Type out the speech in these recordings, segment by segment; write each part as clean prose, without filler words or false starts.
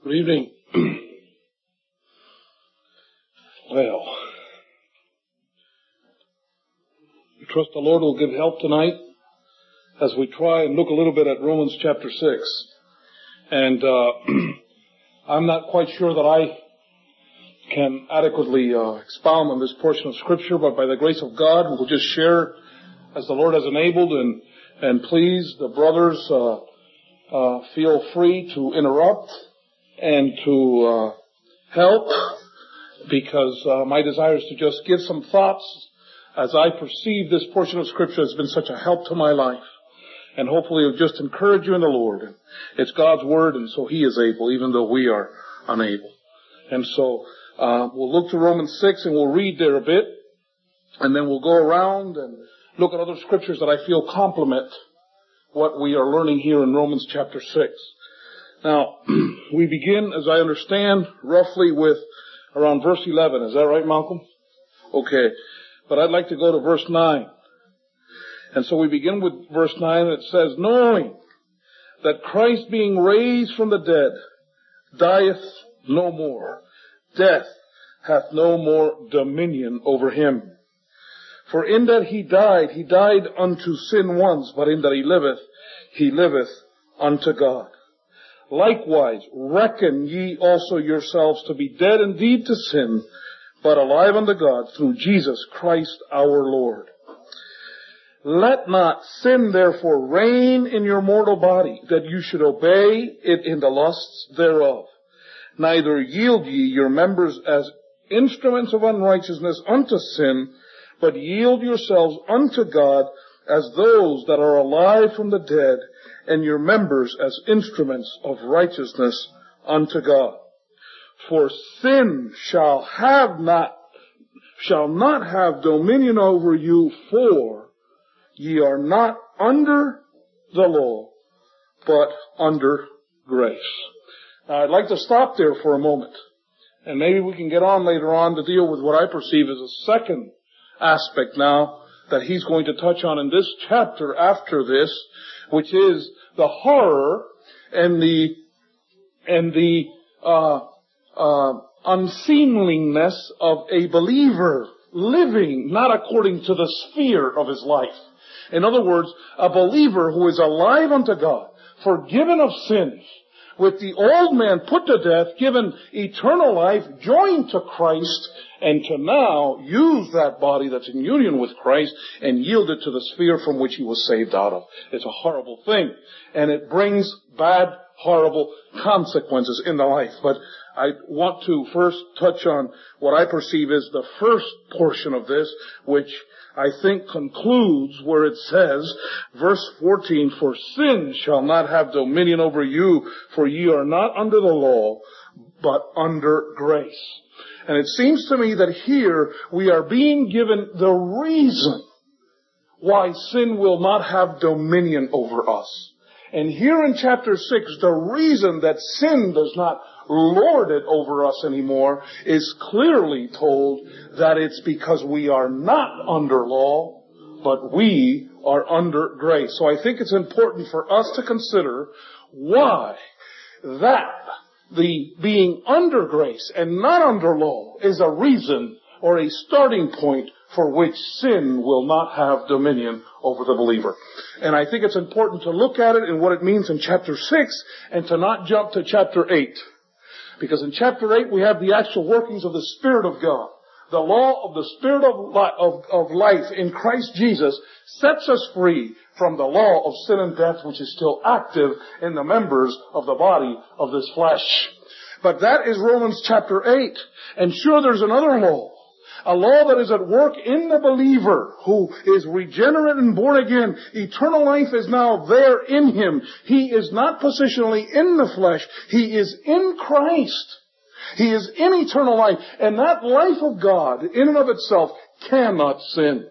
Good evening. Well, we trust the Lord will give help tonight as we try and look a little bit at Romans chapter 6. And I'm not quite sure that I can adequately expound on this portion of Scripture, but by the grace of God, we'll just share as the Lord has enabled. And please, the brothers, feel free to interrupt and to help, because my desire is to just give some thoughts as I perceive this portion of Scripture has been such a help to my life. And hopefully it'll just encourage you in the Lord. It's God's Word, and so He is able, even though we are unable. And so we'll look to Romans 6, and we'll read there a bit, and then we'll go around and look at other Scriptures that I feel complement what we are learning here in Romans chapter 6. Now, we begin, as I understand, roughly with around verse 11. Is that right, Malcolm? Okay. But I'd like to go to verse 9. And so we begin with verse 9, and it says, knowing that Christ being raised from the dead dieth no more, death hath no more dominion over him. For in that he died unto sin once, but in that he liveth unto God. Likewise, reckon ye also yourselves to be dead indeed to sin, but alive unto God through Jesus Christ our Lord. Let not sin therefore reign in your mortal body, that you should obey it in the lusts thereof. Neither yield ye your members as instruments of unrighteousness unto sin, but yield yourselves unto God as those that are alive from the dead, and your members as instruments of righteousness unto God. For sin shall not have dominion over you, for ye are not under the law, but under grace. Now, I'd like to stop there for a moment, and maybe we can get on later on to deal with what I perceive as a second aspect now that he's going to touch on in this chapter after this, which is the horror and the unseemliness of a believer living not according to the sphere of his life. In other words, a believer who is alive unto God, forgiven of sins, with the old man put to death, given eternal life, joined to Christ, and to now use that body that's in union with Christ and yield it to the sphere from which he was saved out of. It's a horrible thing, and it brings bad, horrible consequences in the life. But I want to first touch on what I perceive as the first portion of this, which I think concludes where it says, verse 14, for sin shall not have dominion over you, for ye are not under the law, but under grace. And it seems to me that here we are being given the reason why sin will not have dominion over us. And here in chapter 6, the reason that sin does not lord it over us anymore is clearly told that it's because we are not under law, but we are under grace. So I think it's important for us to consider why that the being under grace and not under law is a reason or a starting point for which sin will not have dominion over the believer. And I think it's important to look at it and what it means in chapter 6 and to not jump to chapter 8. Because in chapter 8 we have the actual workings of the Spirit of God. The law of the Spirit of life in Christ Jesus sets us free from the law of sin and death, which is still active in the members of the body of this flesh. But that is Romans chapter 8. And sure, there's another law. A law that is at work in the believer who is regenerate and born again. Eternal life is now there in him. He is not positionally in the flesh. He is in Christ. He is in eternal life. And that life of God, in and of itself, cannot sin.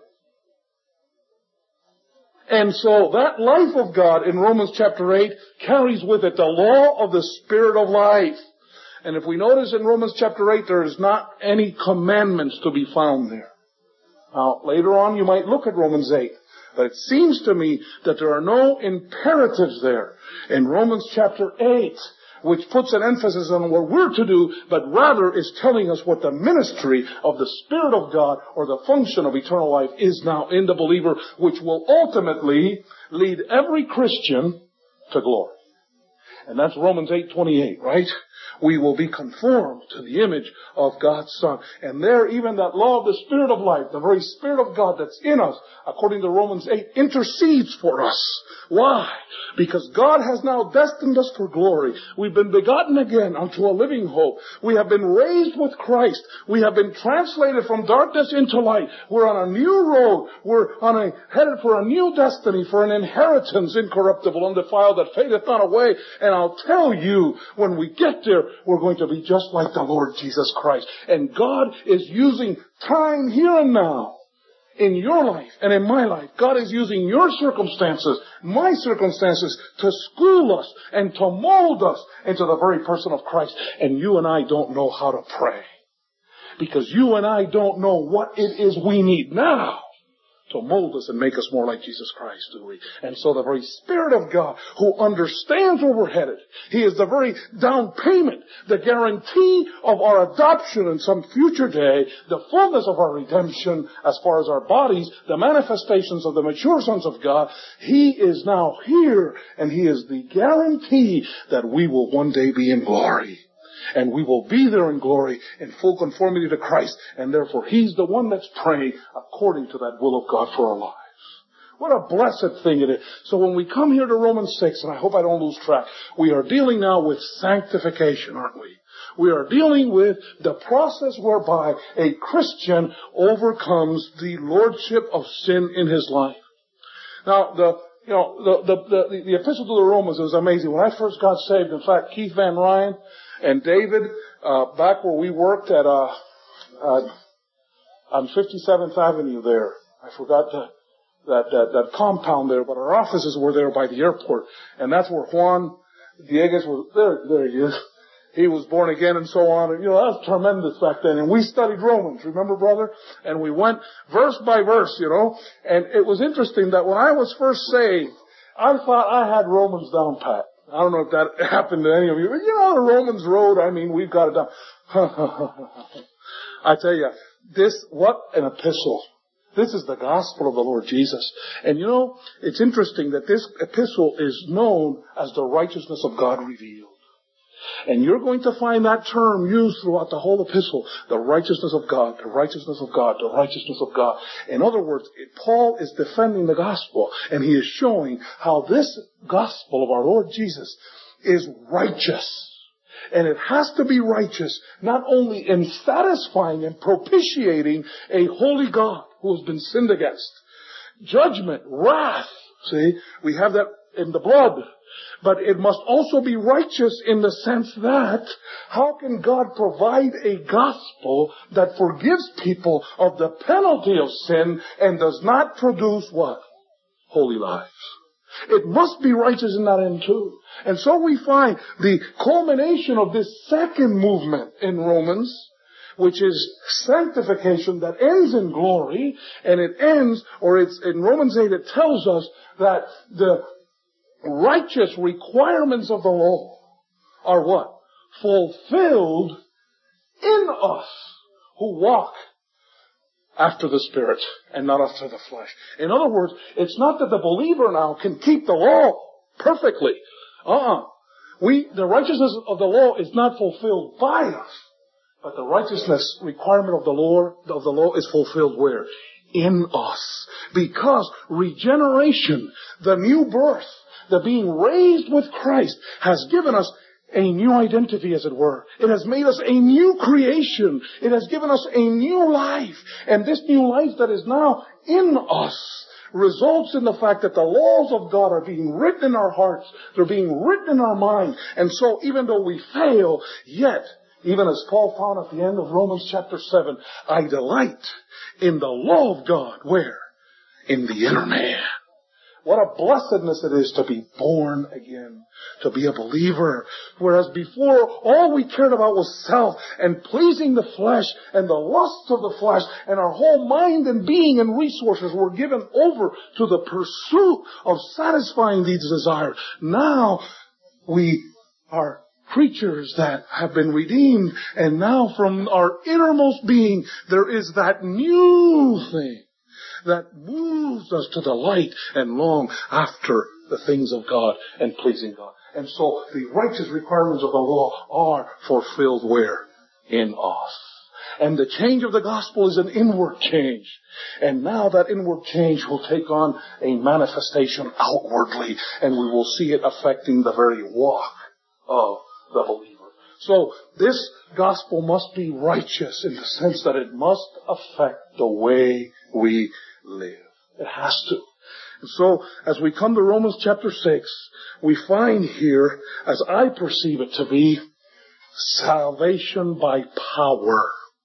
And so that life of God in Romans chapter 8 carries with it the law of the Spirit of life. And if we notice in Romans chapter 8, there is not any commandments to be found there. Now, later on you might look at Romans 8, but it seems to me that there are no imperatives there. In Romans chapter 8, which puts an emphasis on what we're to do, but rather is telling us what the ministry of the Spirit of God or the function of eternal life is now in the believer, which will ultimately lead every Christian to glory. And that's Romans 8:28, right? We will be conformed to the image of God's Son. And there, even that law of the Spirit of life, the very Spirit of God that's in us, according to Romans 8, intercedes for us. Why? Because God has now destined us for glory. We've been begotten again unto a living hope. We have been raised with Christ. We have been translated from darkness into light. We're on a new road. We're headed for a new destiny, for an inheritance incorruptible, undefiled, that fadeth not away. And I'll tell you, when we get there, we're going to be just like the Lord Jesus Christ. And God is using time here and now in your life and in my life. God is using your circumstances, my circumstances, to school us and to mold us into the very person of Christ. And you and I don't know how to pray, because you and I don't know what it is we need now to mold us and make us more like Jesus Christ, do we? And so the very Spirit of God, who understands where we're headed, He is the very down payment, the guarantee of our adoption in some future day, the fullness of our redemption as far as our bodies, the manifestations of the mature sons of God. He is now here, and He is the guarantee that we will one day be in glory. And we will be there in glory in full conformity to Christ. And therefore, He's the one that's praying according to that will of God for our lives. What a blessed thing it is. So when we come here to Romans 6, and I hope I don't lose track, we are dealing now with sanctification, aren't we? We are dealing with the process whereby a Christian overcomes the lordship of sin in his life. Now, the epistle to the Romans is amazing. When I first got saved, in fact, Keith Van Ryan and David, back where we worked at on 57th Avenue there. I forgot that compound there, but our offices were there by the airport. And that's where Juan Dieguez was. There he is. He was born again and so on. And, that was tremendous back then. And we studied Romans, remember, brother? And we went verse by verse, And it was interesting that when I was first saved, I thought I had Romans down pat. I don't know if that happened to any of you, but the Romans road, we've got it down. I tell you, what an epistle. This is the gospel of the Lord Jesus. And it's interesting that this epistle is known as the righteousness of God revealed. And you're going to find that term used throughout the whole epistle. The righteousness of God, the righteousness of God, the righteousness of God. In other words, Paul is defending the gospel, and he is showing how this gospel of our Lord Jesus is righteous. And it has to be righteous, not only in satisfying and propitiating a holy God who has been sinned against. Judgment, wrath, see, we have that in the blood. But it must also be righteous in the sense that how can God provide a gospel that forgives people of the penalty of sin and does not produce what? Holy lives. It must be righteous in that end too. And so we find the culmination of this second movement in Romans, which is sanctification that ends in glory, and it ends, or it's in Romans 8 it tells us that the righteous requirements of the law are what? Fulfilled in us who walk after the Spirit and not after the flesh. In other words, it's not that the believer now can keep the law perfectly. The righteousness of the law is not fulfilled by us, but the righteousness requirement of the law is fulfilled where? In us. Because regeneration, the new birth, the being raised with Christ, has given us a new identity, as it were. It has made us a new creation. It has given us a new life. And this new life that is now in us results in the fact that the laws of God are being written in our hearts. They're being written in our mind. And so even though we fail, yet, even as Paul found at the end of Romans chapter 7, I delight in the law of God. Where? In the inner man. What a blessedness it is to be born again, to be a believer. Whereas before, all we cared about was self and pleasing the flesh and the lusts of the flesh, and our whole mind and being and resources were given over to the pursuit of satisfying these desires. Now we are creatures that have been redeemed, and now from our innermost being, there is that new thing that moves us to delight and long after the things of God and pleasing God. And so the righteous requirements of the law are fulfilled where? In us. And the change of the gospel is an inward change. And now that inward change will take on a manifestation outwardly, and we will see it affecting the very walk of the believer. So this gospel must be righteous in the sense that it must affect the way we live. It has to. And so, as we come to Romans chapter 6, we find here, as I perceive it to be, salvation by power.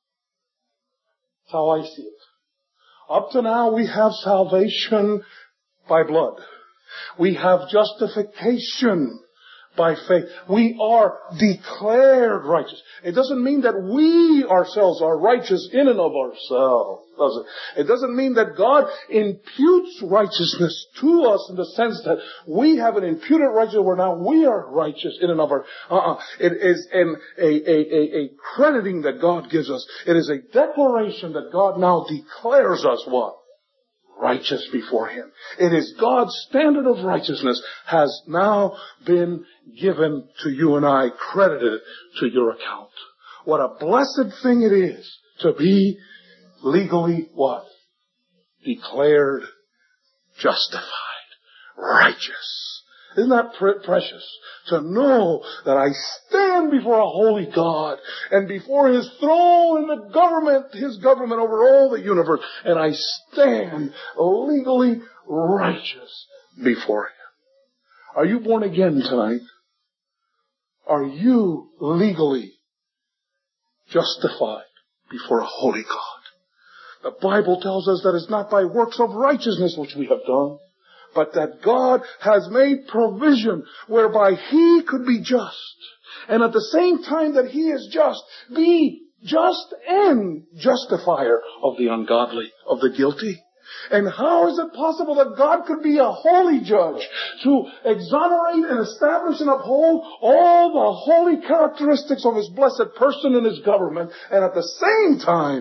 That's how I see it. Up to now, we have salvation by blood. We have justification by faith. We are declared righteous. It doesn't mean that we ourselves are righteous in and of ourselves, does it? It doesn't mean that God imputes righteousness to us in the sense that we have an imputed righteousness where now we are righteous in and of our... It is a crediting that God gives us. It is a declaration that God now declares us what? Righteous before Him. It is God's standard of righteousness has now been given to you and I, credited to your account. What a blessed thing it is to be legally what? Declared justified, righteous. Isn't that precious? To know that I stand before a holy God and before His throne in the government, His government over all the universe, and I stand legally righteous before Him. Are you born again tonight? Are you legally justified before a holy God? The Bible tells us that it's not by works of righteousness which we have done, but that God has made provision whereby He could be just. And at the same time that He is just, be just and justifier of the ungodly, of the guilty. And how is it possible that God could be a holy judge to exonerate and establish and uphold all the holy characteristics of His blessed person and His government, and at the same time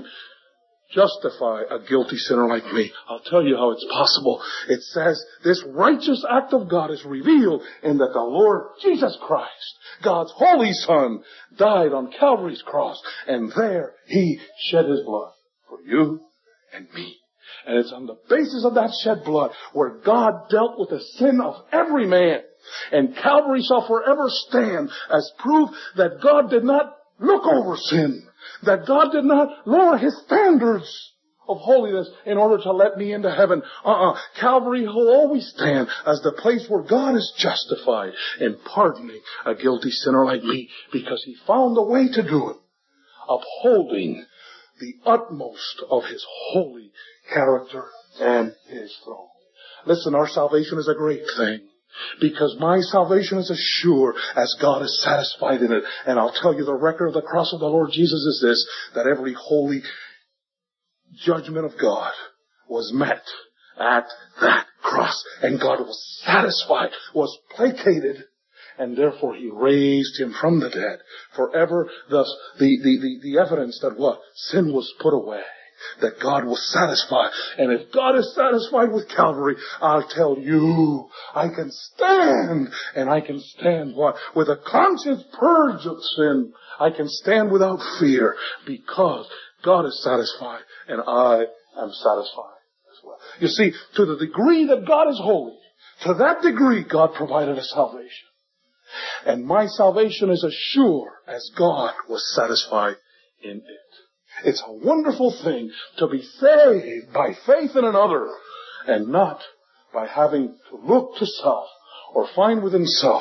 justify a guilty sinner like me? I'll tell you how it's possible. It says this righteous act of God is revealed in that the Lord Jesus Christ, God's holy Son, died on Calvary's cross, and there He shed His blood for you and me. And it's on the basis of that shed blood where God dealt with the sin of every man. And Calvary shall forever stand as proof that God did not look over sin, that God did not lower His standards of holiness in order to let me into heaven. Calvary will always stand as the place where God is justified in pardoning a guilty sinner like me, because He found a way to do it, upholding the utmost of His holy character and His throne. Listen, our salvation is a great thing, because my salvation is as sure as God is satisfied in it. And I'll tell you, the record of the cross of the Lord Jesus is this, that every holy judgment of God was met at that cross. And God was satisfied, was placated, and therefore He raised Him from the dead. Forever, thus, the evidence that what? Sin was put away. That God was satisfied. And if God is satisfied with Calvary, I'll tell you, I can stand. And I can stand what? With a conscience purged of sin. I can stand without fear, because God is satisfied and I am satisfied as well. You see, to the degree that God is holy, to that degree God provided a salvation. And my salvation is as sure as God was satisfied in it. It's a wonderful thing to be saved by faith in another, and not by having to look to self or find within self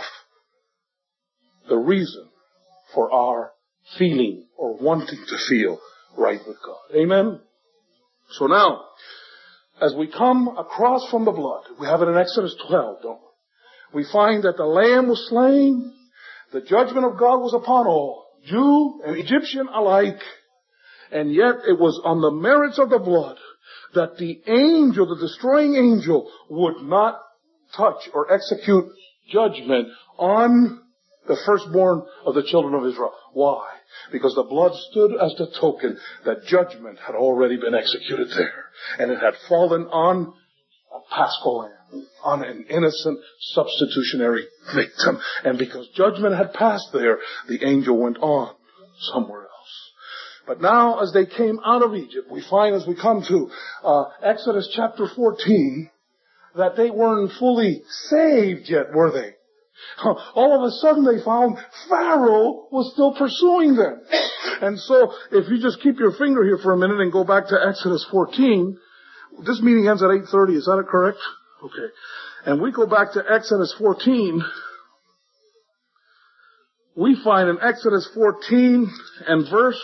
the reason for our feeling or wanting to feel right with God. Amen? So now, as we come across from the blood, we have it in Exodus 12, don't we? We find that the Lamb was slain, the judgment of God was upon all, Jew and Egyptian alike. And yet it was on the merits of the blood that the angel, the destroying angel, would not touch or execute judgment on The firstborn of the children of Israel. Why? Because the blood stood as the token that judgment had already been executed there. And it had fallen on a paschal lamb, on an innocent substitutionary victim. And because judgment had passed there, the angel went on somewhere else. But now, as they came out of Egypt, we find as we come to Exodus chapter 14, that they weren't fully saved yet, were they? All of a sudden they found Pharaoh was still pursuing them. And so, if you just keep your finger here for a minute and go back to Exodus 14, this meeting ends at 8:30, is that correct? Okay. And we go back to Exodus 14, we find in Exodus 14 and verse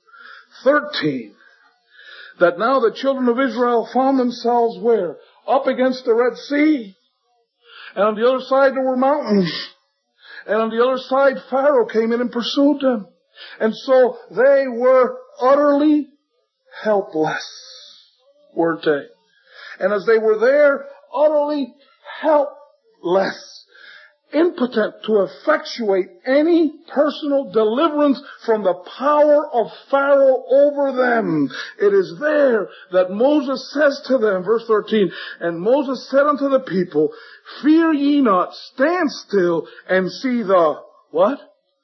13, that now the children of Israel found themselves where? Up against the Red Sea. And on the other side there were mountains. And on the other side Pharaoh came in and pursued them. And so they were utterly helpless, weren't they? And as they were there, utterly helpless, impotent to effectuate any personal deliverance from the power of Pharaoh over them. It is there that Moses says to them, verse 13, and Moses said unto the people, fear ye not, stand still and see the, what?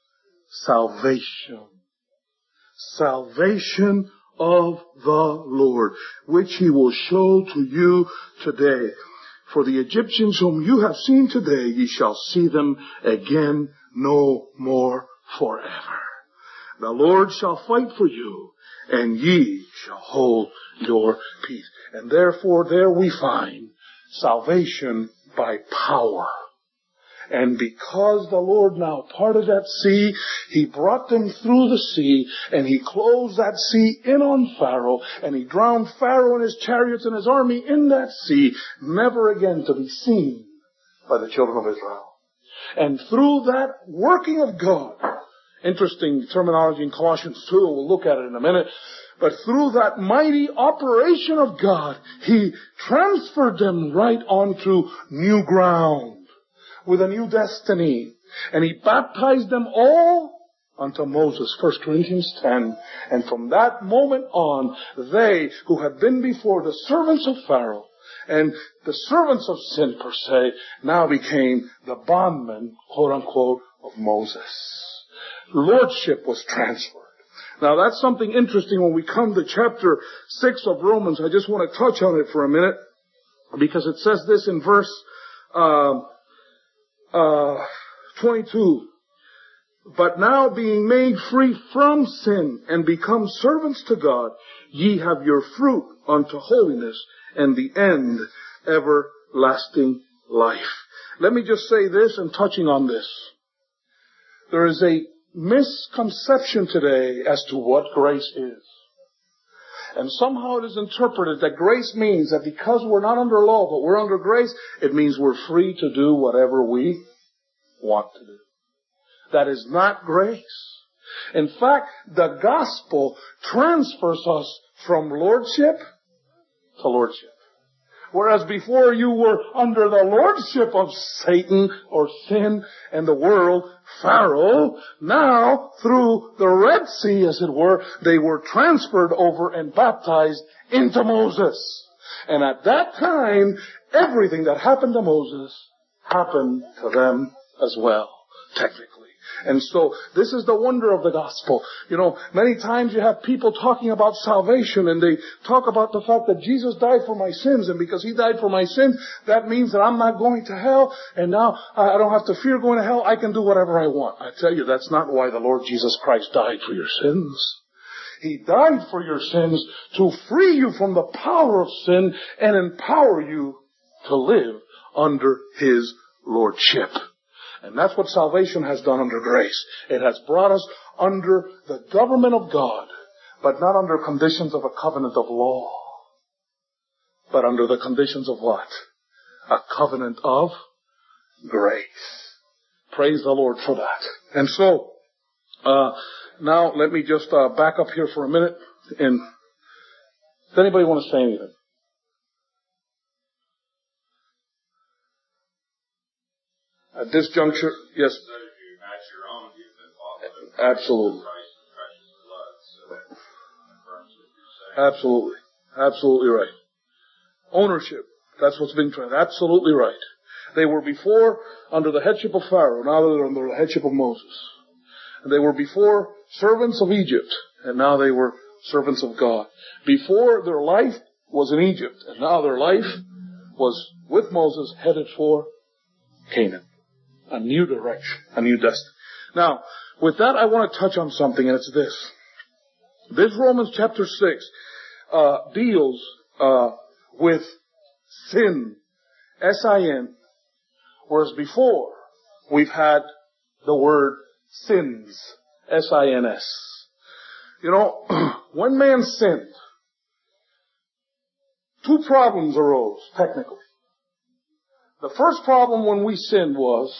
Salvation. Salvation of the Lord, which he will show to you today. For the Egyptians whom you have seen today, ye shall see them again no more forever. The Lord shall fight for you, and ye shall hold your peace. And therefore there we find salvation by power. And because the Lord now parted that sea, he brought them through the sea, and he closed that sea in on Pharaoh, and he drowned Pharaoh and his chariots and his army in that sea, never again to be seen by the children of Israel. And through that working of God, interesting terminology in Colossians 2, we'll look at it in a minute, but through that mighty operation of God, he transferred them right onto new ground, with a new destiny. And he baptized them all unto Moses, 1 Corinthians 10. And from that moment on, they who had been before the servants of Pharaoh and the servants of sin per se, now became the bondmen, quote unquote, of Moses. Lordship was transferred. Now that's something interesting when we come to chapter 6 of Romans. I just want to touch on it for a minute, because it says this in verse 22, but now being made free from sin and become servants to God, ye have your fruit unto holiness, and the end everlasting life. Let me just say this, and touching on this. There is a misconception today as to what grace is. And somehow it is interpreted that grace means that because we're not under law, but we're under grace, it means we're free to do whatever we want to do. That is not grace. In fact, the gospel transfers us from lordship to lordship. Whereas before you were under the lordship of Satan or sin and the world, Pharaoh, now through the Red Sea, as it were, they were transferred over and baptized into Moses. And at that time, everything that happened to Moses happened to them as well, technically. And so, this is the wonder of the gospel. You know, many times you have people talking about salvation, and they talk about the fact that Jesus died for my sins, and because he died for my sins, that means that I'm not going to hell, and now I don't have to fear going to hell, I can do whatever I want. I tell you, that's not why the Lord Jesus Christ died for your sins. He died for your sins to free you from the power of sin and empower you to live under his lordship. And that's what salvation has done under grace. It has brought us under the government of God, but not under conditions of a covenant of law, but under the conditions of what? A covenant of grace. Praise the Lord for that. And so, now let me just back up here for a minute. And does anybody want to say anything? At this juncture, yes. If you match Absolutely. Absolutely. Absolutely right. Ownership. That's what's being tried. Absolutely right. They were before under the headship of Pharaoh. Now they're under the headship of Moses. And they were before servants of Egypt. And now they were servants of God. Before their life was in Egypt. And now their life was with Moses headed for Canaan. A new direction. A new destiny. Now, with that I want to touch on something, and it's this. This Romans chapter 6 deals with sin, S-I-N, whereas before we've had the word sins, S-I-N-S. You know, when man sinned, two problems arose, technically. The first problem when we sinned was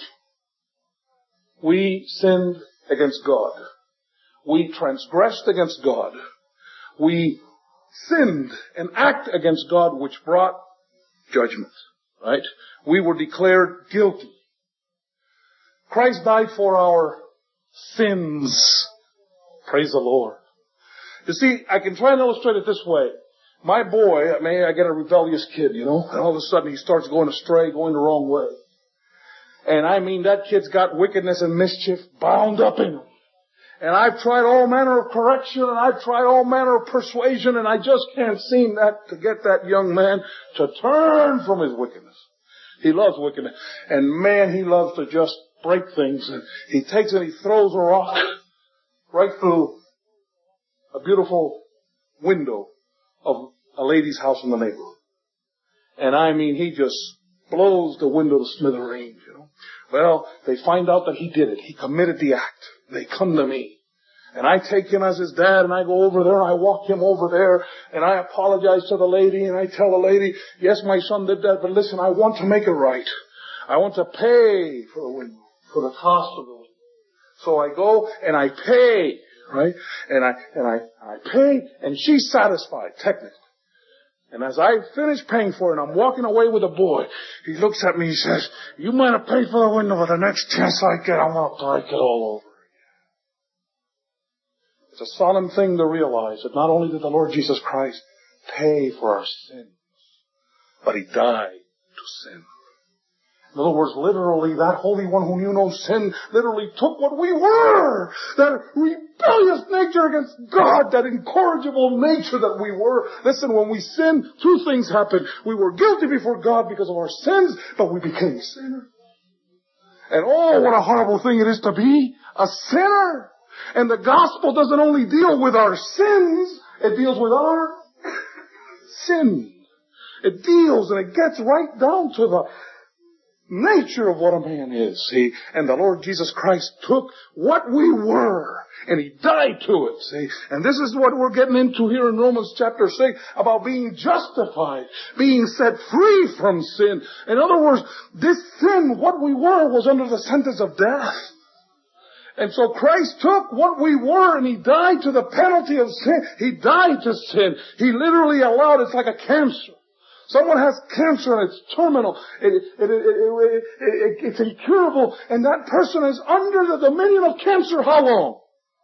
we sinned against God. We transgressed against God. We sinned and acted against God, which brought judgment. Right? We were declared guilty. Christ died for our sins. Praise the Lord. You see, I can try and illustrate it this way. My boy, I get a rebellious kid, you know, and all of a sudden he starts going astray, going the wrong way. And I mean, that kid's got wickedness and mischief bound up in him. And I've tried all manner of correction, and I've tried all manner of persuasion, and I just can't seem to get that young man to turn from his wickedness. He loves wickedness. And man, he loves to just break things. And he takes and he throws a rock right through a beautiful window of a lady's house in the neighborhood. And I mean, he just blows the window to smithereens, you know. Well, they find out that he did it. He committed the act. They come to me. And I take him as his dad, and I go over there, and I walk him over there, and I apologize to the lady, and I tell the lady, yes, my son did that, but listen, I want to make it right. I want to pay for the window, for the cost of the window. So I go, and I pay, right? And I pay, and she's satisfied, technically. And as I finish paying for it, and I'm walking away with the boy, he looks at me and says, you might have paid for the window, but the next chance I get, I'm going to break it all over. It's a solemn thing to realize that not only did the Lord Jesus Christ pay for our sins, but He died to sin. In other words, literally, that Holy One who knew no sin literally took what we were, that rebellious nature against God, that incorrigible nature that we were. Listen, when we sinned, two things happened. We were guilty before God because of our sins, but we became sinners. And oh, what a horrible thing it is to be a sinner. And the gospel doesn't only deal with our sins, it deals with our sin. It deals and it gets right down to the nature of what a man is, see. And the Lord Jesus Christ took what we were and He died to it, see. And this is what we're getting into here in Romans chapter 6 about being justified, being set free from sin. In other words, this sin, what we were, was under the sentence of death. And so Christ took what we were and He died to the penalty of sin. He died to sin. He literally allowed, it's like a cancer. Someone has cancer and it's terminal. It's incurable. And that person is under the dominion of cancer how long?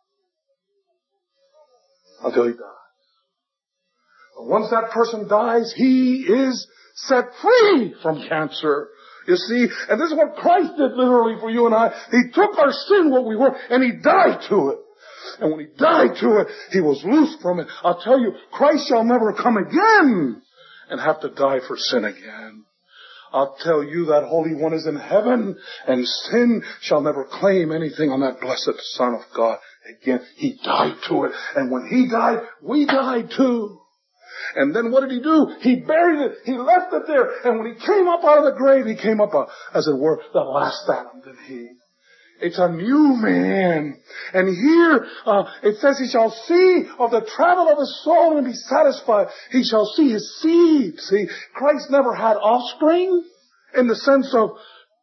Until he dies. But once that person dies, he is set free from cancer. You see, and this is what Christ did literally for you and I. He took our sin, what we were, and He died to it. And when He died to it, He was loosed from it. I'll tell you, Christ shall never come again and have to die for sin again. I'll tell you, that Holy One is in heaven, and sin shall never claim anything on that blessed Son of God again. He died to it. And when He died, we died too. And then what did He do? He buried it. He left it there. And when He came up out of the grave, He came up, as it were, the last Adam, did He? It's a new man. And here, it says He shall see of the travel of His soul and be satisfied. He shall see His seed. See, Christ never had offspring in the sense of,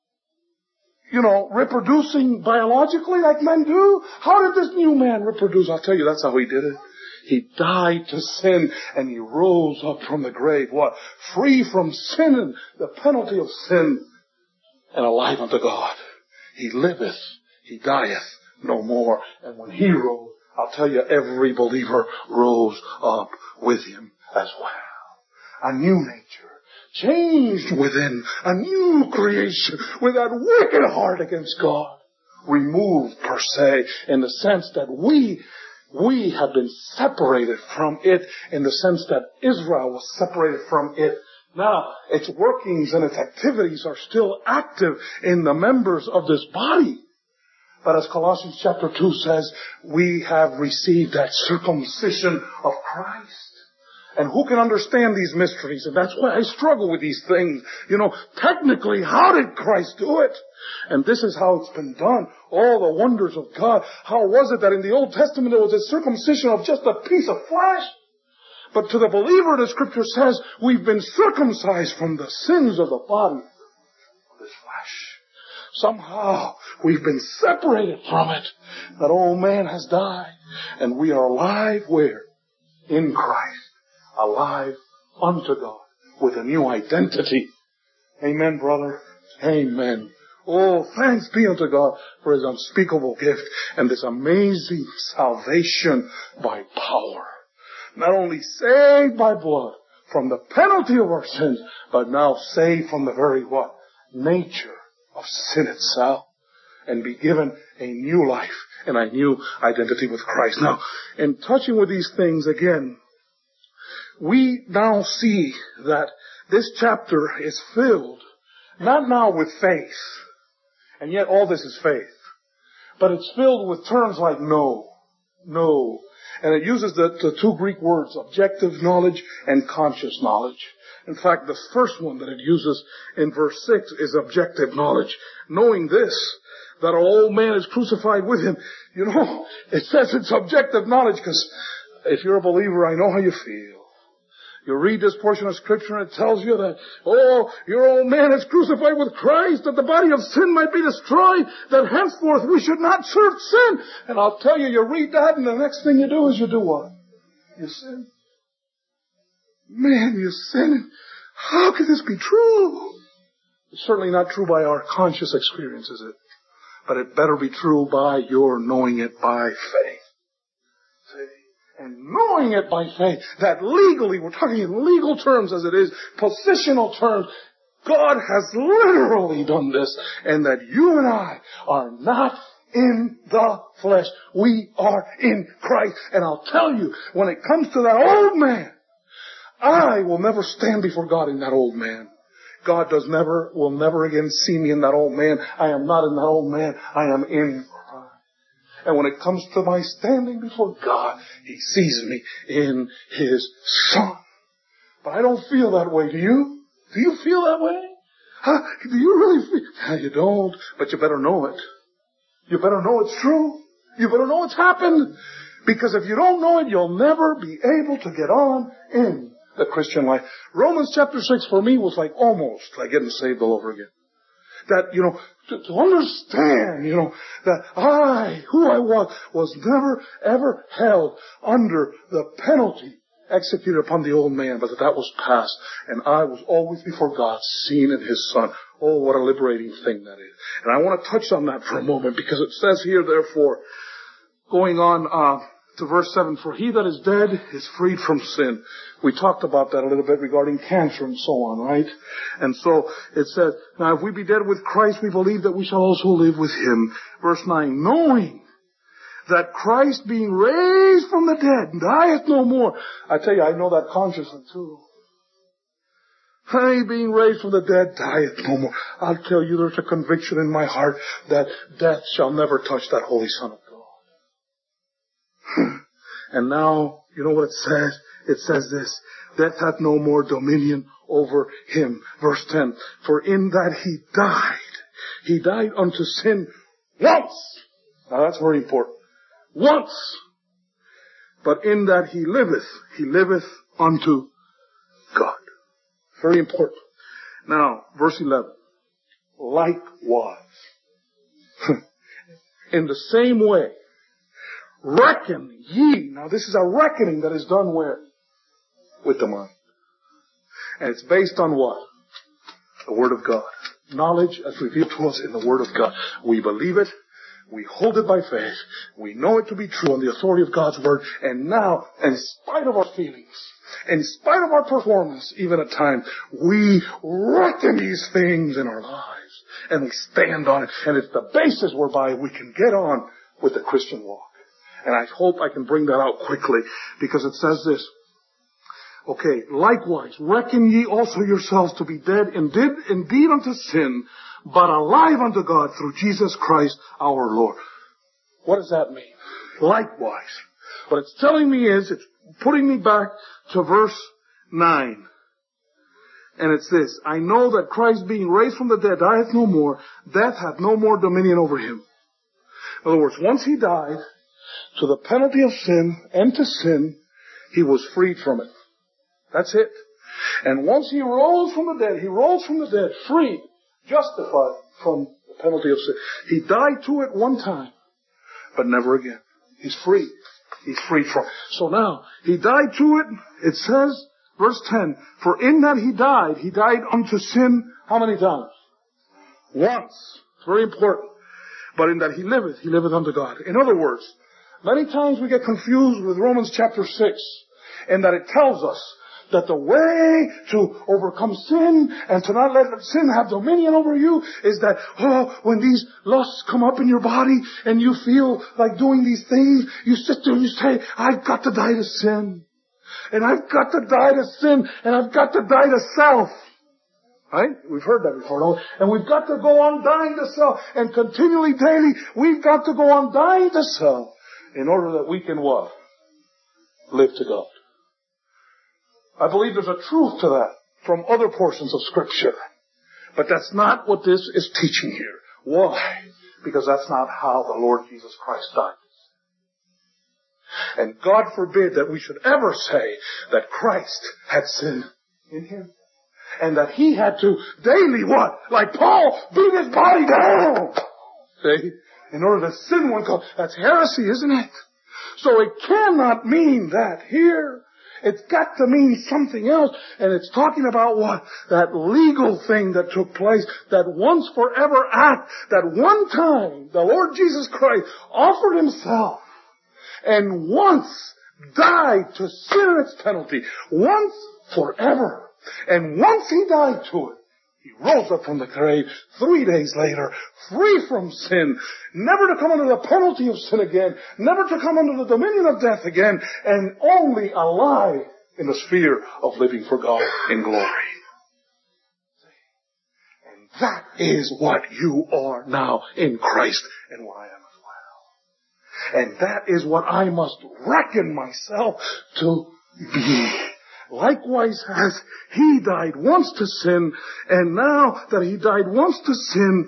reproducing biologically like men do. How did this new man reproduce? I'll tell you, that's how He did it. He died to sin and He rose up from the grave. What? Free from sin and the penalty of sin and alive unto God. He liveth, He dieth, no more. And when he rose, I'll tell you, every believer rose up with him as well. A new nature, changed within, a new creation with that wicked heart against God. Removed per se, in the sense that we have been separated from it, in the sense that Israel was separated from it. Now, its workings and its activities are still active in the members of this body. But as Colossians chapter 2 says, we have received that circumcision of Christ. And who can understand these mysteries? And that's why I struggle with these things. Technically, how did Christ do it? And this is how it's been done. All the wonders of God. How was it that in the Old Testament there was a circumcision of just a piece of flesh? But to the believer, the Scripture says, we've been circumcised from the sins of the body of this flesh. Somehow, we've been separated from it. That old man has died. And we are alive where? In Christ. Alive unto God. With a new identity. Amen, brother. Amen. Oh, thanks be unto God for His unspeakable gift and this amazing salvation by power. Not only saved by blood from the penalty of our sins, but now saved from the very what? Nature of sin itself. And be given a new life and a new identity with Christ. Now, in touching with these things again, we now see that this chapter is filled, not now with faith, and yet all this is faith, but it's filled with terms like know. And it uses the two Greek words, objective knowledge and conscious knowledge. In fact, the first one that it uses in verse 6 is objective knowledge. Knowing this, that our old man is crucified with him. It says it's objective knowledge because if you're a believer, I know how you feel. You read this portion of Scripture and it tells you that, your old man is crucified with Christ, that the body of sin might be destroyed, that henceforth we should not serve sin. And I'll tell you, you read that and the next thing you do is you do what? You sin. Man, you sin. How can this be true? It's certainly not true by our conscious experience, is it? But it better be true by your knowing it by faith. And knowing it by faith, that legally, we're talking in legal terms as it is, positional terms, God has literally done this, and that you and I are not in the flesh. We are in Christ. And I'll tell you, when it comes to that old man, I will never stand before God in that old man. God will never again see me in that old man. I am not in that old man. I am in Christ. And when it comes to my standing before God, He sees me in His Son. But I don't feel that way, do you? Do you feel that way? Do you really feel? You don't, but you better know it. You better know it's true. You better know it's happened. Because if you don't know it, you'll never be able to get on in the Christian life. Romans chapter 6 for me was almost like getting saved all over again. That, to understand, that who I was never ever held under the penalty executed upon the old man, but that was past. And I was always before God, seen in His Son. Oh, what a liberating thing that is. And I want to touch on that for a moment, because it says here, therefore, going on to verse 7, for he that is dead is freed from sin. We talked about that a little bit regarding cancer and so on, right? And so it says, now if we be dead with Christ, we believe that we shall also live with Him. Verse 9, knowing that Christ being raised from the dead dieth no more. I tell you, I know that consciously too. He being raised from the dead dieth no more. I'll tell you, there's a conviction in my heart that death shall never touch that Holy Son of God. And now, you know what it says? It says this, death hath no more dominion over him. Verse 10, for in that he died unto sin once. Now that's very important. Once. But in that he liveth unto God. Very important. Now, verse 11. Likewise. In the same way, reckon ye. Now this is a reckoning that is done where? With the mind. And it's based on what? The Word of God. Knowledge as revealed to us in the Word of God. We believe it. We hold it by faith. We know it to be true on the authority of God's Word. And now, in spite of our feelings, in spite of our performance, even at times, we reckon these things in our lives. And we stand on it. And it's the basis whereby we can get on with the Christian walk. And I hope I can bring that out quickly, because it says this. Okay, likewise, reckon ye also yourselves to be dead indeed unto sin, but alive unto God through Jesus Christ our Lord. What does that mean? Likewise. What it's telling me is, it's putting me back to verse 9. And it's this: I know that Christ being raised from the dead dieth no more, death hath no more dominion over him. In other words, once he died to the penalty of sin and to sin, he was freed from it. That's it. And once he rose from the dead, freed, justified from the penalty of sin. He died to it one time, but never again. He's free. He's freed from it. So now, he died to it, it says, verse 10, for in that he died unto sin, how many times? Once. It's very important. But in that he liveth unto God. In other words, many times we get confused with Romans chapter 6, in that it tells us that the way to overcome sin and to not let sin have dominion over you is that, when these lusts come up in your body and you feel like doing these things, you sit there and you say, I've got to die to sin. And I've got to die to sin. And I've got to die to self. Right? We've heard that before, don't we? And we've got to go on dying to self. And continually, daily, we've got to go on dying to self in order that we can what? Live to God. I believe there's a truth to that from other portions of Scripture. But that's not what this is teaching here. Why? Because that's not how the Lord Jesus Christ died. And God forbid that we should ever say that Christ had sin in him. And that he had to daily what? Like Paul, beat his body down. See? In order that sin won't come. That's heresy, isn't it? So it cannot mean that here. It's got to mean something else. And it's talking about what? That legal thing that took place. That once forever act. That one time the Lord Jesus Christ offered himself. And once died to sin and its penalty. Once forever. And once he died to it, he rose up from the grave 3 days later, free from sin, never to come under the penalty of sin again, never to come under the dominion of death again, and only alive in the sphere of living for God in glory. And that is what you are now in Christ, and what I am as well. And that is what I must reckon myself to be. Likewise as he died once to sin, and now that he died once to sin,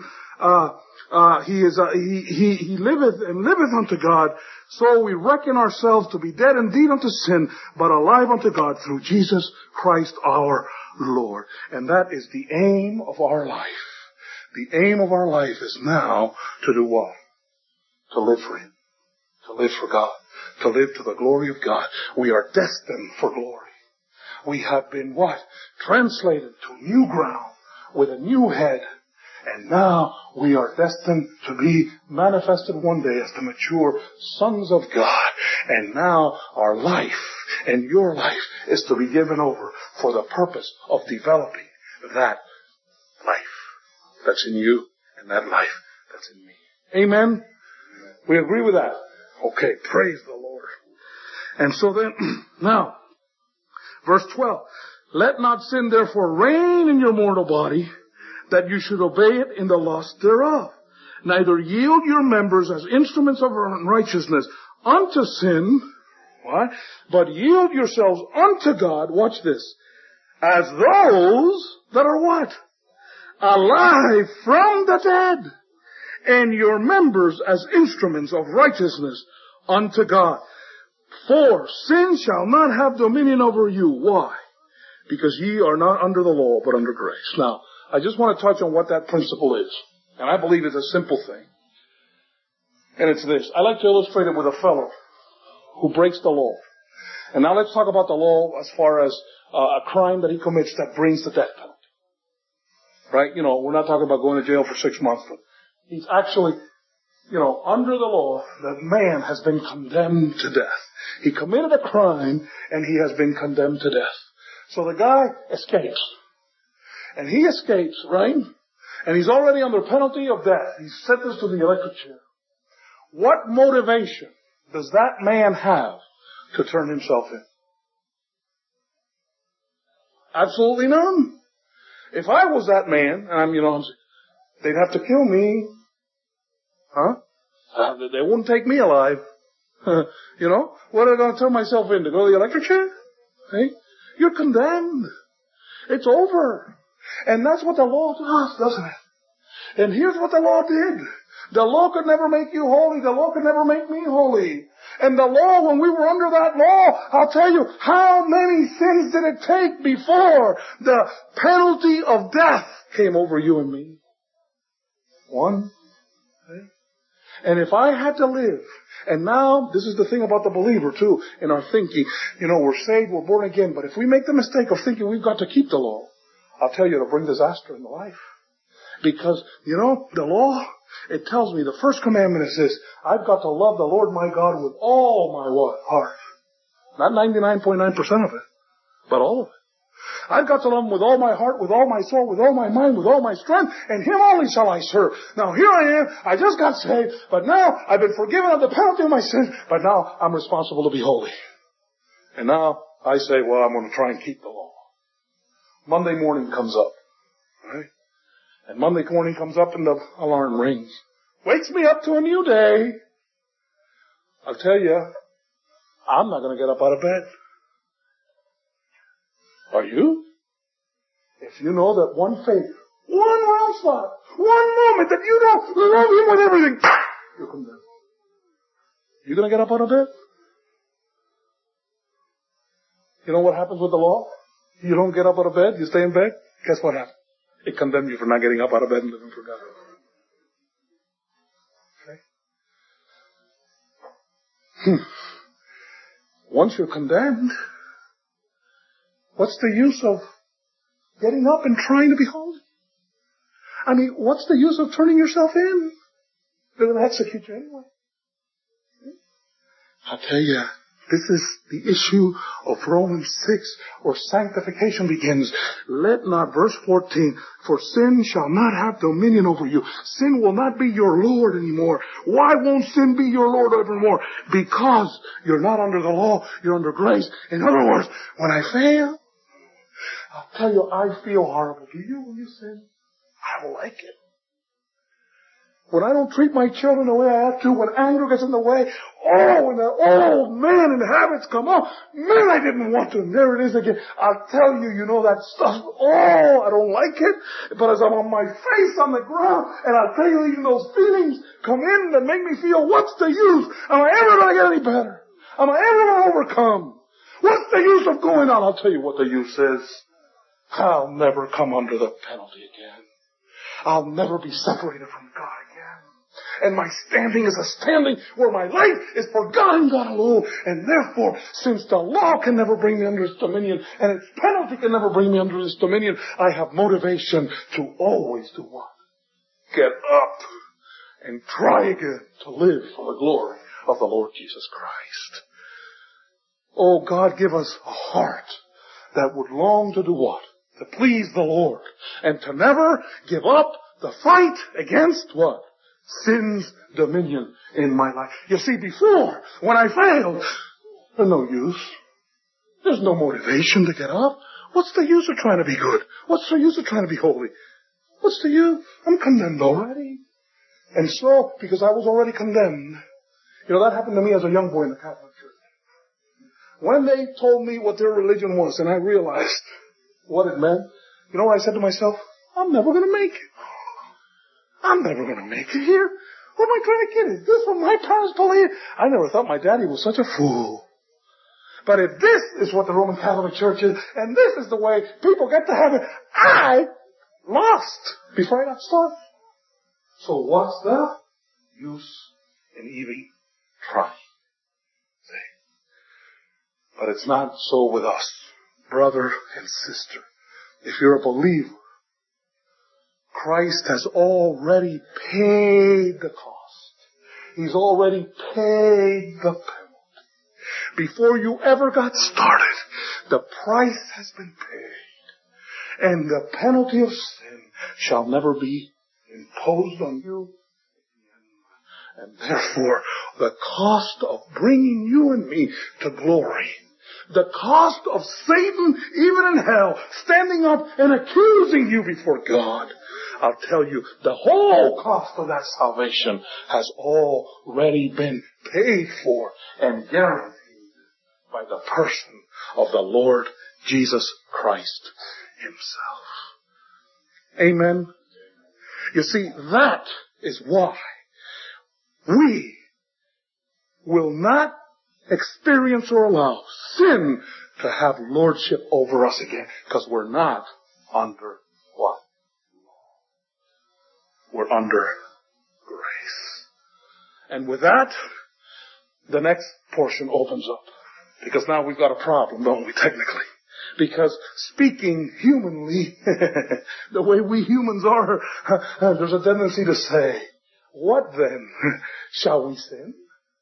he liveth and liveth unto God. So we reckon ourselves to be dead indeed unto sin, but alive unto God through Jesus Christ our Lord. And that is the aim of our life. The aim of our life is now to do what? To live for him. To live for God. To live to the glory of God. We are destined for glory. We have been what? Translated to new ground with a new head. And now we are destined to be manifested one day as the mature sons of God. And now our life and your life is to be given over for the purpose of developing that life that's in you and that life that's in me. Amen? We agree with that? Okay, praise the Lord. And so then, now, verse 12, let not sin therefore reign in your mortal body, that you should obey it in the lust thereof. Neither yield your members as instruments of unrighteousness unto sin, what? But yield yourselves unto God, watch this, as those that are what? Alive from the dead, and your members as instruments of righteousness unto God. For sin shall not have dominion over you. Why? Because ye are not under the law, but under grace. Now, I just want to touch on what that principle is. And I believe it's a simple thing. And it's this. I like to illustrate it with a fellow who breaks the law. And now let's talk about the law as far as a crime that he commits that brings the death penalty. Right? You know, we're not talking about going to jail for 6 months. But he's actually, under the law, that man has been condemned to death. He committed a crime and he has been condemned to death. So the guy escapes. And he escapes, right? And he's already under penalty of death. He's sentenced to the electric chair. What motivation does that man have to turn himself in? Absolutely none. If I was that man, and they'd have to kill me. Huh? They wouldn't take me alive. What am I going to turn myself in? To go to the electric chair? Hey? You're condemned. It's over. And that's what the law does, doesn't it? And here's what the law did. The law could never make you holy. The law could never make me holy. And the law, when we were under that law, I'll tell you, how many sins did it take before the penalty of death came over you and me? One. Okay? And if I had to live, and now, this is the thing about the believer too, in our thinking, we're saved, we're born again, but if we make the mistake of thinking we've got to keep the law, I'll tell you, it'll bring disaster in the life. Because, the law, it tells me, the first commandment is this: I've got to love the Lord my God with all my what? Heart. Not 99.9% of it, but all of it. I've got to love Him with all my heart, with all my soul, with all my mind, with all my strength, and Him only shall I serve. Now here I am, I just got saved, but now I've been forgiven of the penalty of my sins, but now I'm responsible to be holy. And now I say, well, I'm going to try and keep the law. Monday morning comes up, right? And Monday morning comes up and the alarm rings. Wakes me up to a new day. I'll tell you, I'm not going to get up out of bed. Are you? If you know that one favor, one round spot, one moment that you don't love Him with everything, you're condemned. You going to get up out of bed? You know what happens with the law? You don't get up out of bed, you stay in bed. Guess what happens? It condemns you for not getting up out of bed and living for God. Okay? Once you're condemned, what's the use of getting up and trying to be holy? What's the use of turning yourself in? They're going to execute you anyway. I'll tell you, this is the issue of Romans 6, where sanctification begins. Let not, verse 14, for sin shall not have dominion over you. Sin will not be your Lord anymore. Why won't sin be your Lord evermore? Because you're not under the law, you're under grace. In other words, when I fail, I'll tell you, I feel horrible. Do you when you sin? I don't like it. When I don't treat my children the way I have to, when anger gets in the way, when the old man and habits come up, man, I didn't want to, and there it is again. I'll tell you, that stuff, I don't like it, but as I'm on my face on the ground, and I'll tell you, even those feelings come in that make me feel, what's the use? Am I ever going to get any better? Am I ever going to overcome? What's the use of going on? I'll tell you what the use is. I'll never come under the penalty again. I'll never be separated from God again. And my standing is a standing where my life is for God and God alone. And therefore, since the law can never bring me under its dominion, and its penalty can never bring me under its dominion, I have motivation to always do what? Get up and try again to live for the glory of the Lord Jesus Christ. Oh, God, give us a heart that would long to do what? To please the Lord. And to never give up the fight against what? Sin's dominion in my life. You see, before, when I failed, there's no use. There's no motivation to get up. What's the use of trying to be good? What's the use of trying to be holy? What's the use? I'm condemned already. And so, because I was already condemned, that happened to me as a young boy in the Catholic Church. When they told me what their religion was, and I realized what it meant, you know what I said to myself? I'm never going to make it. I'm never going to make it here. What am I trying to get? Is this what my parents believe? I never thought my daddy was such a fool. But if this is what the Roman Catholic Church is, and this is the way people get to heaven, I lost before I got started. So what's the use in even trying? But it's not so with us, brother and sister. If you're a believer, Christ has already paid the cost. He's already paid the penalty. Before you ever got started, the price has been paid. And the penalty of sin shall never be imposed on you. And therefore, the cost of bringing you and me to glory, the cost of Satan, even in hell, standing up and accusing you before God, I'll tell you, the whole cost of that salvation has already been paid for and guaranteed by the person of the Lord Jesus Christ Himself. Amen. You see, that is why we will not experience or allow sin to have lordship over us again, because we're not under what? We're under grace. And with that, the next portion opens up. Because now we've got a problem, don't we, technically? Because speaking humanly, the way we humans are, there's a tendency to say, what then? Shall we sin?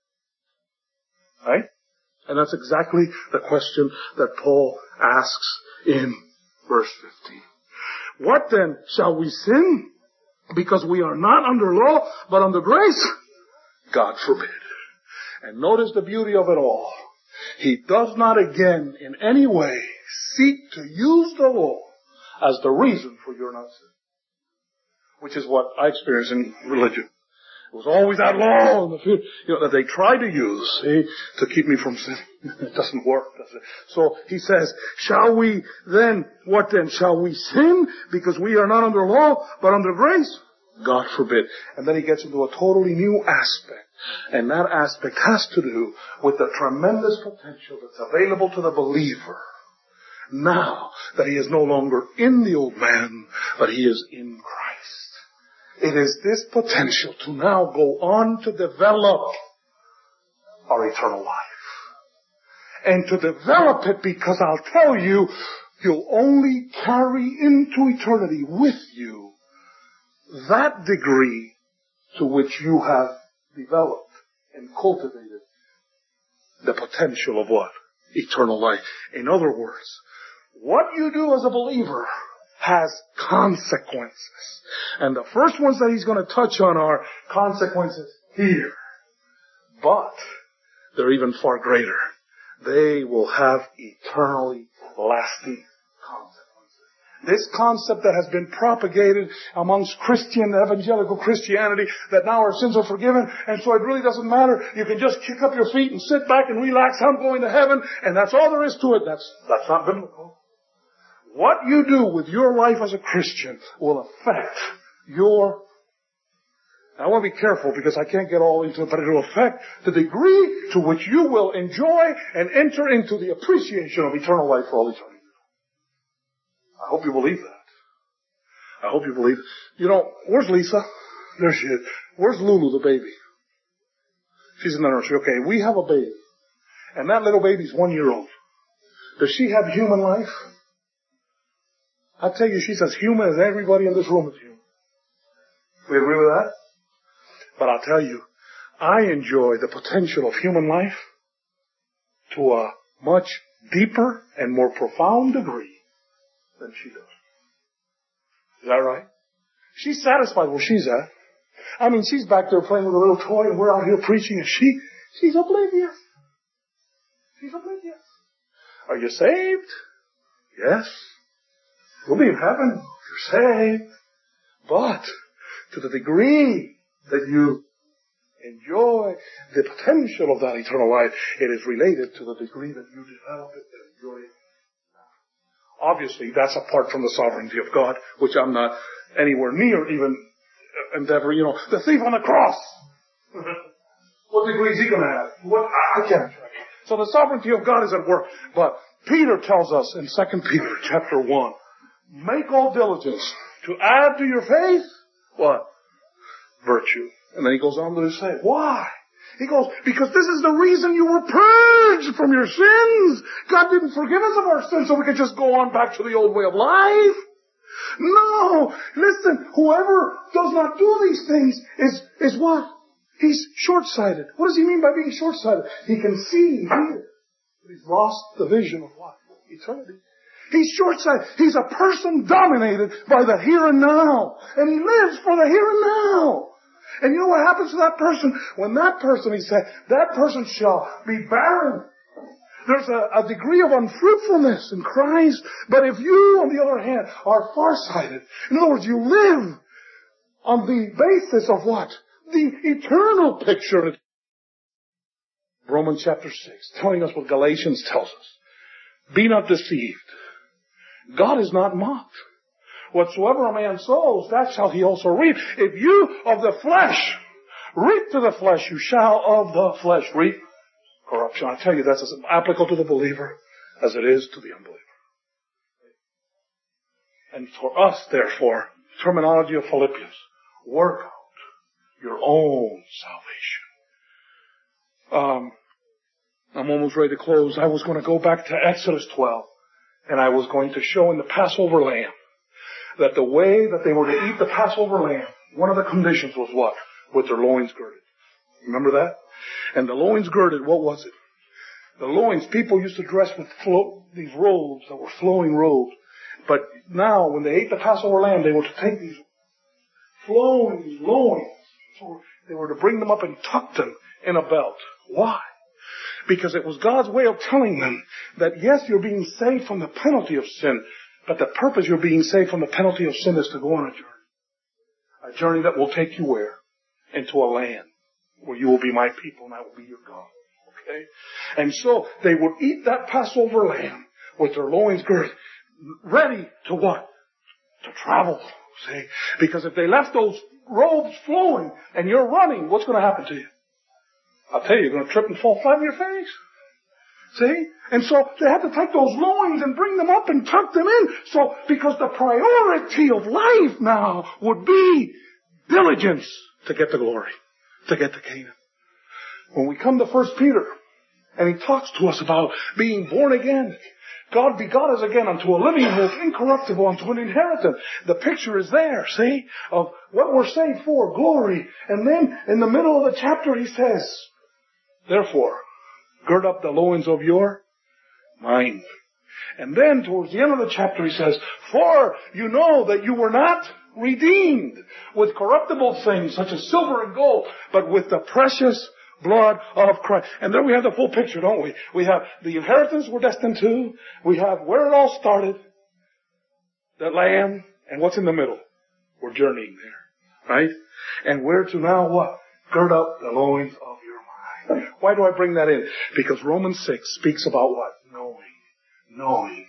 Right? And that's exactly the question that Paul asks in verse 15. What then? Shall we sin? Because we are not under law, but under grace? God forbid. And notice the beauty of it all. He does not again in any way seek to use the law as the reason for your not sinning. Which is what I experience in religion. It was always that law and the fear, that they try to use, to keep me from sinning. It doesn't work, does it? So he says, shall we then, what then? Shall we sin because we are not under law, but under grace? God forbid. And then he gets into a totally new aspect. And that aspect has to do with the tremendous potential that's available to the believer now that he is no longer in the old man, but he is in Christ. It is this potential to now go on to develop our eternal life. And to develop it, because I'll tell you, you'll only carry into eternity with you that degree to which you have developed and cultivated the potential of what? Eternal life. In other words, what you do as a believer has consequences. And the first ones that he's going to touch on are consequences here. But they're even far greater. They will have eternally lasting consequences. This concept that has been propagated amongst evangelical Christianity, that now our sins are forgiven, and so it really doesn't matter. You can just kick up your feet and sit back and relax. I'm going to heaven, and that's all there is to it. That's not biblical. What you do with your life as a Christian will affect I want to be careful because I can't get all into it, but it will affect the degree to which you will enjoy and enter into the appreciation of eternal life for all eternity. I hope you believe that. I hope you believe it. Where's Lisa? There she is. Where's Lulu, the baby? She's in the nursery. Okay, we have a baby. And that little baby's 1 year old. Does she have human life? I tell you, she's as human as everybody in this room is human. We agree with that? But I'll tell you, I enjoy the potential of human life to a much deeper and more profound degree than she does. Is that right? She's satisfied where she's at. I mean, she's back there playing with a little toy and we're out here preaching and she's oblivious. She's oblivious. Are you saved? Yes. You'll be in heaven if you're saved. But to the degree that you enjoy the potential of that eternal life, it is related to the degree that you develop it and enjoy it. Obviously, that's apart from the sovereignty of God, which I'm not anywhere near even endeavor. The thief on the cross. What degree is he going to have? I can't. So the sovereignty of God is at work. But Peter tells us in 2 Peter chapter 1, make all diligence to add to your faith, what? Virtue. And then he goes on to say, why? He goes, because this is the reason you were purged from your sins. God didn't forgive us of our sins so we could just go on back to the old way of life. No. Listen, whoever does not do these things is what? He's short-sighted. What does he mean by being short-sighted? He can see here, but he's lost the vision of what? Eternity. He's short-sighted. He's a person dominated by the here and now. And he lives for the here and now. And you know what happens to that person? When that person, he said, that person shall be barren. There's a degree of unfruitfulness in Christ. But if you, on the other hand, are farsighted, in other words, you live on the basis of what? The eternal picture. Romans chapter 6, telling us what Galatians tells us. Be not deceived. God is not mocked. Whatsoever a man sows, that shall he also reap. If you of the flesh reap to the flesh, you shall of the flesh reap corruption. I tell you, that's as applicable to the believer as it is to the unbeliever. And for us, therefore, terminology of Philippians, work out your own salvation. I'm almost ready to close. I was going to go back to Exodus 12, and I was going to show in the Passover lamb that the way that they were to eat the Passover lamb, one of the conditions was what? With their loins girded. Remember that? And the loins girded, what was it? The loins, people used to dress with these robes that were flowing robes. But now, when they ate the Passover lamb, they were to take these flowing loins. So they were to bring them up and tuck them in a belt. Why? Because it was God's way of telling them that yes, you're being saved from the penalty of sin, but the purpose you're being saved from the penalty of sin is to go on a journey. A journey that will take you where? Into a land where you will be my people and I will be your God. Okay? And so they would eat that Passover lamb with their loins girded, ready to what? To travel. See? Because if they left those robes flowing and you're running, what's going to happen to you? I'll tell you, you're going to trip and fall flat on your face. See? And so they had to take those loins and bring them up and tuck them in. So, because the priority of life now would be diligence to get the glory, to get to Canaan. When we come to 1 Peter, and he talks to us about being born again, God begot us again unto a living hope, incorruptible, unto an inheritance. The picture is there, see, of what we're saved for, glory. And then in the middle of the chapter he says, therefore, gird up the loins of your mind. And then towards the end of the chapter he says, for you know that you were not redeemed with corruptible things such as silver and gold, but with the precious blood of Christ. And there we have the full picture, don't we? We have the inheritance we're destined to. We have where it all started, the lamb, and what's in the middle? We're journeying there, right? And where to now what? Gird up the loins of your mind. Why do I bring that in? Because Romans 6 speaks about what? Knowing.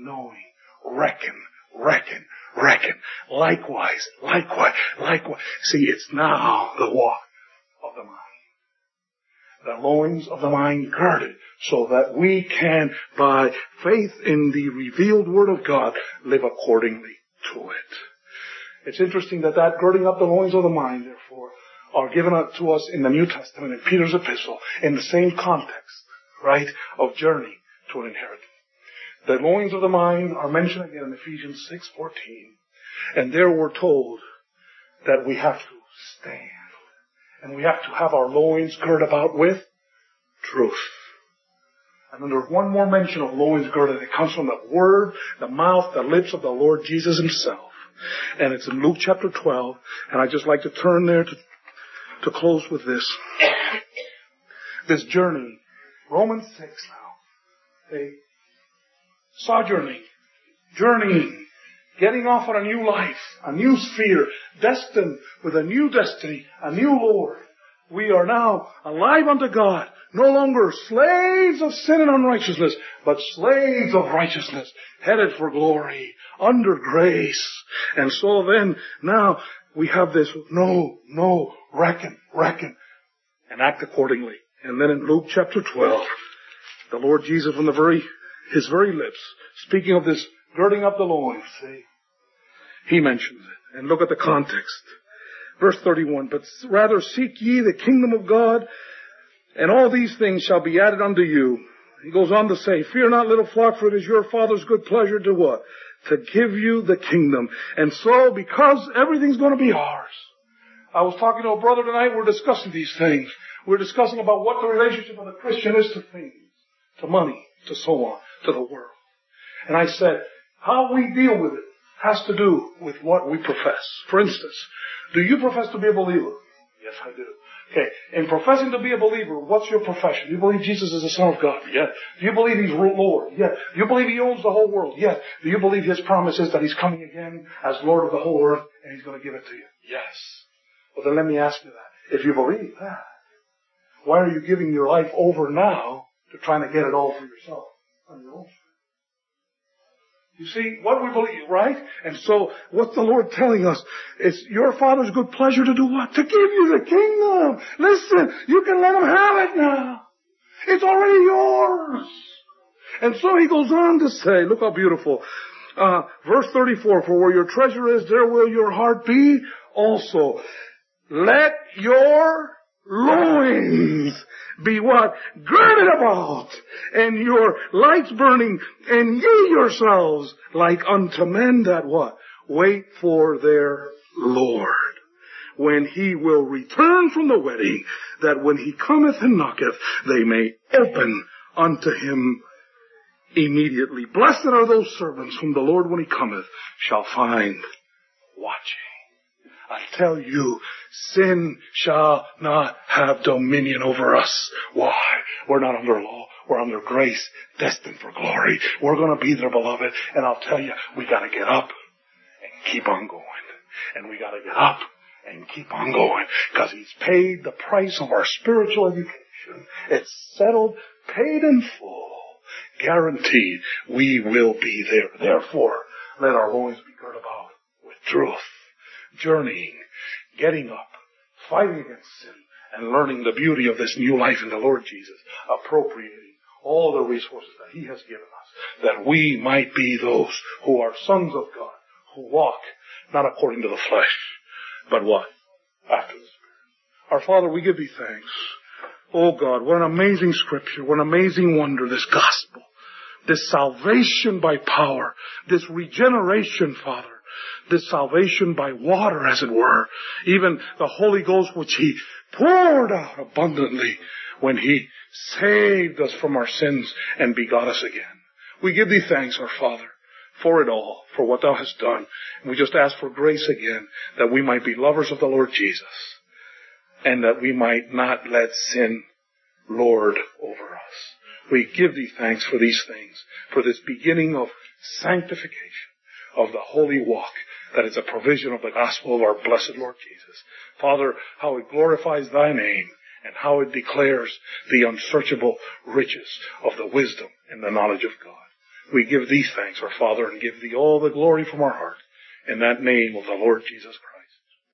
Reckon. Likewise. See, it's now the walk of the mind. The loins of the mind girded so that we can, by faith in the revealed Word of God, live accordingly to it. It's interesting that girding up the loins of the mind, therefore, are given to us in the New Testament, in Peter's epistle, in the same context, right, of journey to an inheritance. The loins of the mind are mentioned again in Ephesians 6:14. And there we're told that we have to stand. And we have to have our loins girded about with truth. And then there's one more mention of loins girded. It comes from the word, the mouth, the lips of the Lord Jesus himself. And it's in Luke chapter 12. And I'd just like to turn there to close with this. This journey. Romans 6 now. Journeying, getting off on a new life, a new sphere, destined with a new destiny, a new Lord. We are now alive unto God, no longer slaves of sin and unrighteousness, but slaves of righteousness, headed for glory, under grace. And so then, now, we have this, reckon, and act accordingly. And then in Luke chapter 12, the Lord Jesus from his very lips, speaking of this girding up the loins, see, he mentions it. And look at the context. Verse 31, but rather seek ye the kingdom of God, and all these things shall be added unto you. He goes on to say, fear not, little flock, for it is your Father's good pleasure to what? To give you the kingdom. And so, because everything's going to be ours, I was talking to a brother tonight. We're discussing these things. We're discussing about what the relationship of a Christian is to things, to money, to so on, to the world. And I said, how we deal with it has to do with what we profess. For instance, do you profess to be a believer? Yes, I do. Okay, in professing to be a believer, what's your profession? Do you believe Jesus is the Son of God? Yes. Do you believe He's Lord? Yes. Do you believe He owns the whole world? Yes. Do you believe His promise is that He's coming again as Lord of the whole earth and He's going to give it to you? Yes. Well, then let me ask you that. If you believe that, why are you giving your life over now to trying to get it all for yourself on your own? You see, what we believe, right? And so, what's the Lord telling us? It's your Father's good pleasure to do what? To give you the kingdom. Listen, you can let Him have it now. It's already yours. And so He goes on to say, look how beautiful. Verse 34, for where your treasure is, there will your heart be also. Let your loins be what? Girded about, and your lights burning, and ye yourselves like unto men that what? Wait for their Lord, when He will return from the wedding, that when He cometh and knocketh, they may open unto Him immediately. Blessed are those servants whom the Lord, when He cometh, shall find watching. I tell you, sin shall not have dominion over us. Why? We're not under law. We're under grace, destined for glory. We're going to be there, beloved. And I'll tell you, we got to get up and keep on going. And we got to get up and keep on going, because He's paid the price of our spiritual education. It's settled, paid in full, guaranteed. We will be there. Therefore, let our loins be girt about with truth. Journeying, getting up, fighting against sin, and learning the beauty of this new life in the Lord Jesus, appropriating all the resources that He has given us, that we might be those who are sons of God, who walk not according to the flesh, but what? After the Spirit. Our Father, we give Thee thanks. Oh God, what an amazing scripture, what an amazing wonder, this gospel, this salvation by power, this regeneration, Father. This salvation by water, as it were. Even the Holy Ghost, which He poured out abundantly when He saved us from our sins and begot us again. We give Thee thanks, our Father, for it all, for what Thou hast done. And we just ask for grace again, that we might be lovers of the Lord Jesus, and that we might not let sin lord over us. We give Thee thanks for these things, for this beginning of sanctification, of the holy walk, that is a provision of the gospel of our blessed Lord Jesus. Father, how it glorifies Thy name, and how it declares the unsearchable riches of the wisdom and the knowledge of God. We give Thee thanks, our Father, and give Thee all the glory from our heart, in that name of the Lord Jesus Christ.